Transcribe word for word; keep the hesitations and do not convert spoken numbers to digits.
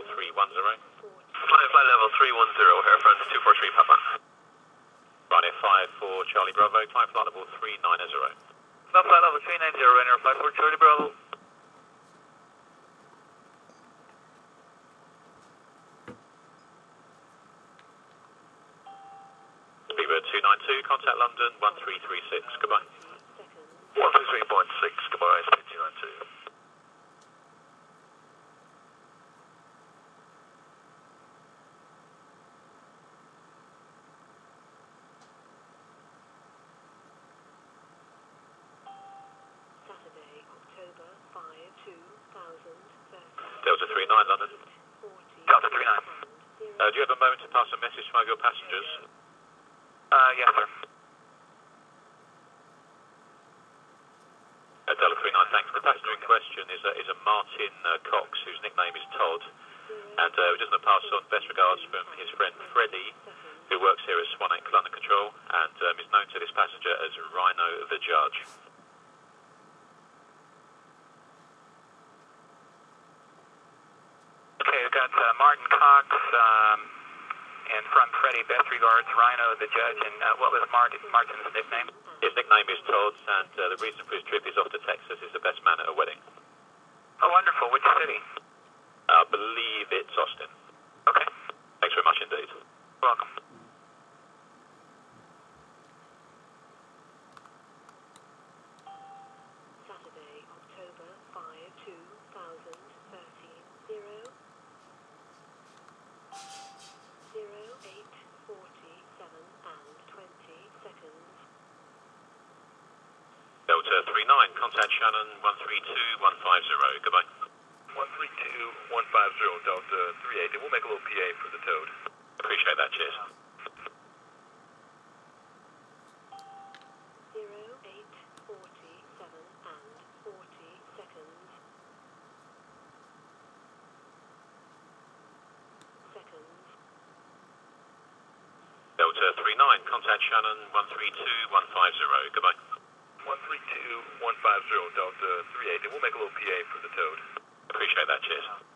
three one zero. Flight flight level three one zero, Air France two four three Papa. Ryanair five four Charlie Bravo, climb flight level three nine zero. Flight flight level three nine zero, Ryanair five four Charlie Bravo. Speedbird two nine two, contact London one three three six, goodbye. one three three point six, goodbye, speed two nine two. Saturday, October fifth, two thousand thirteen. Delta three nine London. Delta three nine. Uh, do you have a moment to pass a message to one of your passengers? Uh, yes, sir. Uh, Delta three nine, thanks. The passenger in question is a, is a Martin uh, Cox, whose nickname is Todd, and uh, we're just going to pass on best regards from his friend Freddie, who works here at Swan Lake London Control, and um, is known to this passenger as Rhino the Judge. Okay, we've got uh, Martin Cox, um, and from Freddie, best regards, Rhino the Judge, and uh, what was Martin, Martin's nickname? His nickname is Todd, and uh, the reason for his trip is off to Texas. He's the best man at a wedding. Oh, wonderful. Which city? I believe it's Austin. Okay. Thanks very much indeed. Welcome. Saturday, October fifth, two thousand thirteen. Zero. Zero, eight, forty-seven and twenty seconds. Delta three nine, contact Shannon one three two one five zero, goodbye. one three two one five zero, Delta three eight, and we'll make a little P A for the toad. Appreciate that, cheers. Zero, eight, forty-seven and forty seconds. Seconds. Delta three nine, contact Shannon one three two one five zero, goodbye. one three two one five zero, Delta three eight, and we'll make a little P A for the toad. Appreciate that, cheers.